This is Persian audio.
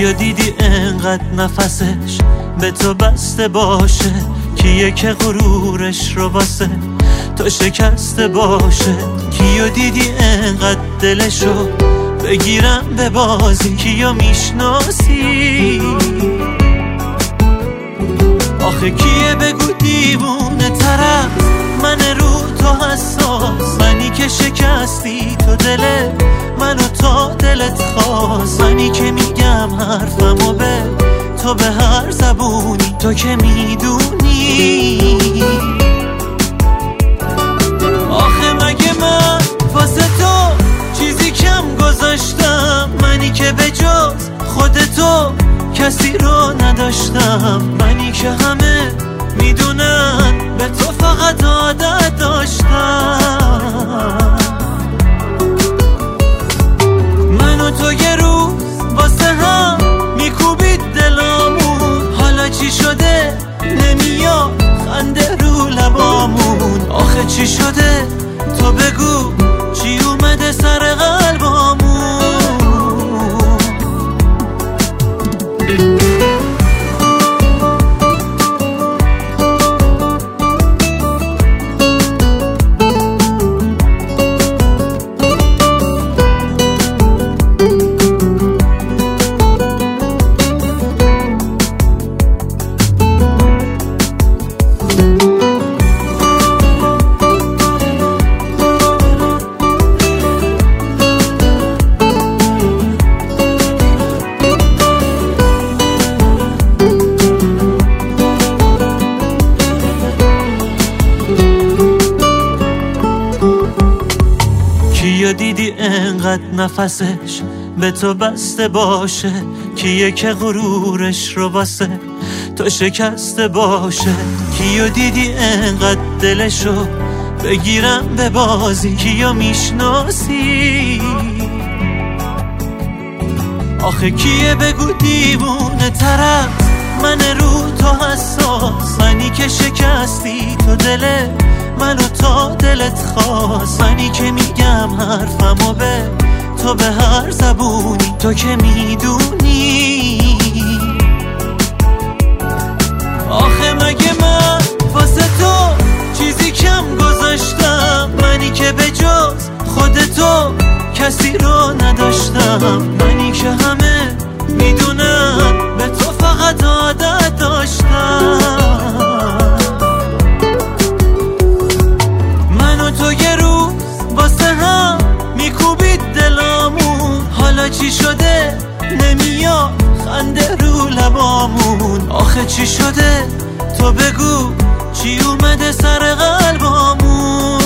کیو دیدی انقدر نفسش به تو بسته باشه، کیه که غرورش رو واسه تو شکسته باشه؟ کیو دیدی انقدر دلشو بگیرم به بازی؟ کیو میشناسی؟ آخه کیه بگو دیوونه طرف من رو تو حساس، منی که شکستی تو دل منو تا دلت خواست، منی که میگم حرفمو به تو به هر زبونی، تو که میدونی. آخه مگه من واسه تو چیزی کم گذاشتم؟ منی که به جز خودتو کسی رو نداشتم، منی که همه میدونن به تو فقط عادت داشتم. من و تو یه روز واسه هم میکوبید دلامون، حالا چی شده نمیاد خنده رو لبامون؟ آخه چی شده تو بگو، چی اومده سر قلبامون؟ کیو دیدی انقدر نفسش به تو بسته باشه، کیه که غرورش رو واسه تو شکسته باشه؟ کیو دیدی انقدر دلشو بگیرم به بازی؟ کیو میشناسی؟ آخه کیه بگو دیوونه طرف من رو تو حساس، منی که شکستی تو دل منو تا دلت خواست، منی که میگم حرفمو به تو به هر زبونی، تو که میدونی. آخه مگه من واسه تو چیزی کم گذاشتم؟ منی که به جز خودتو کسی رو نداشتم، منی که همه میدونم به تو فقط عادت داشتم. من و تو یه روز واسه هم میکوبید دلامون، حالا چی شده نمیاد خنده رو لبامون؟ آخه چی شده تو بگو، چی اومده سر قلبامون؟